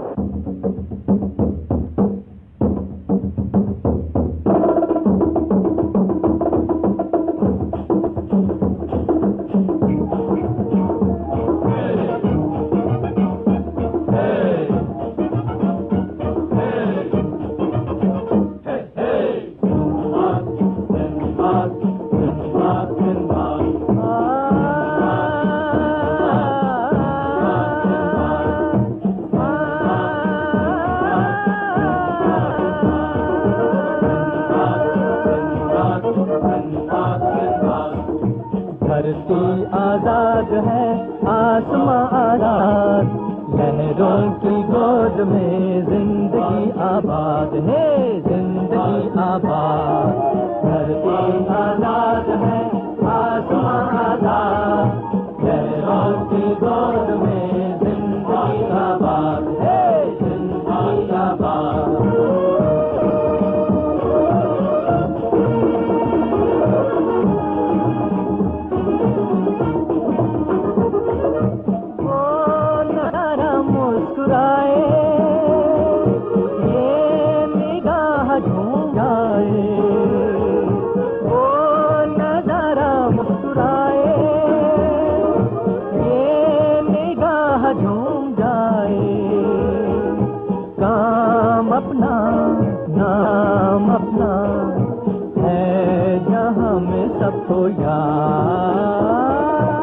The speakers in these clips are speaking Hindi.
धरती आजाद है, आसमां आजाद, लहरों की गोद में जिंदगी आबाद है, जिंदगी आबाद। धरती आजाद है, आसमां आजाद, लहरों की गोद में जिंदगी आबाद है, जिंदगी आबाद। झूम जाए काम अपना नाम अपना है जहाँ में सबको याद।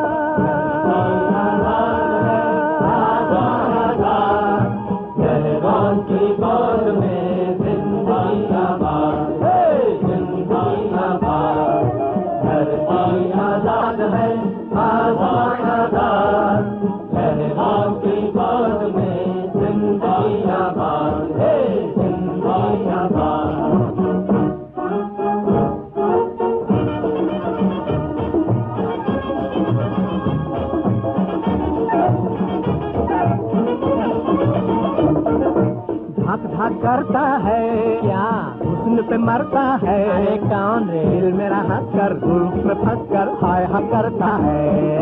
लहरों की गोद में जिंदगी आबाद है, जिंदगी आबाद। धरती आजाद है, आसमान आजाद, लहरों की गोद में जिंदगी आबाद है, जिंदगी आबाद। धक धक करता है क्या हुस्न पे मरता है, कौन रे दिल मेरा हंस कर धूप में फंस कर हाय हक करता है।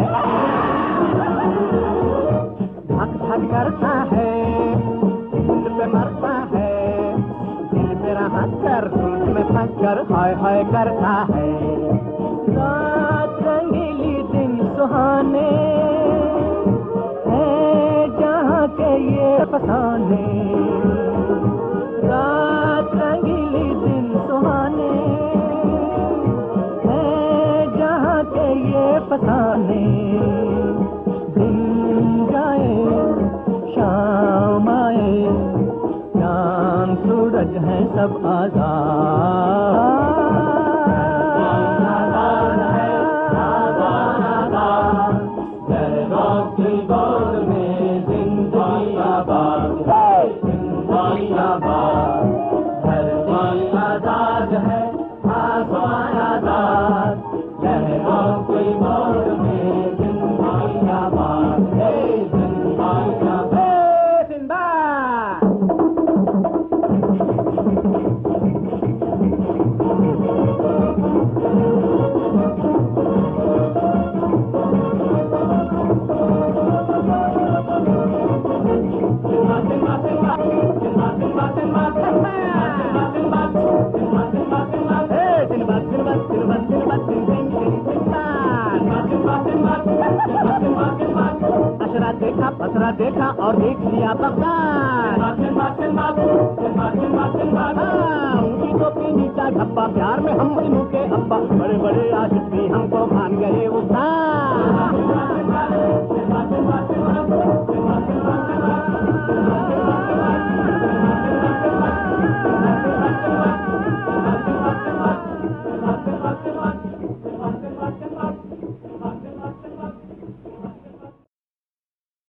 धक धक करता है हुस्न पे मरता है, दिल मेरा हंस कर धूप में फंस कर हाय हाय करता है। रात रंगीली दिन सुहाने है जहाँ के ये फसाने, रात रंगीली दिन सुहाने है जहाँ के ये फसाने। दिन जाए शाम आए चांद सूरज है सब आजाद। देखा पसरा देखा और देख लिया बगदाद, उनकी टोपी नीचा धब्बा, प्यार में हम मजनू के अब्बा, बड़े बड़े आशिक भी हमको मान गए उस्ताद।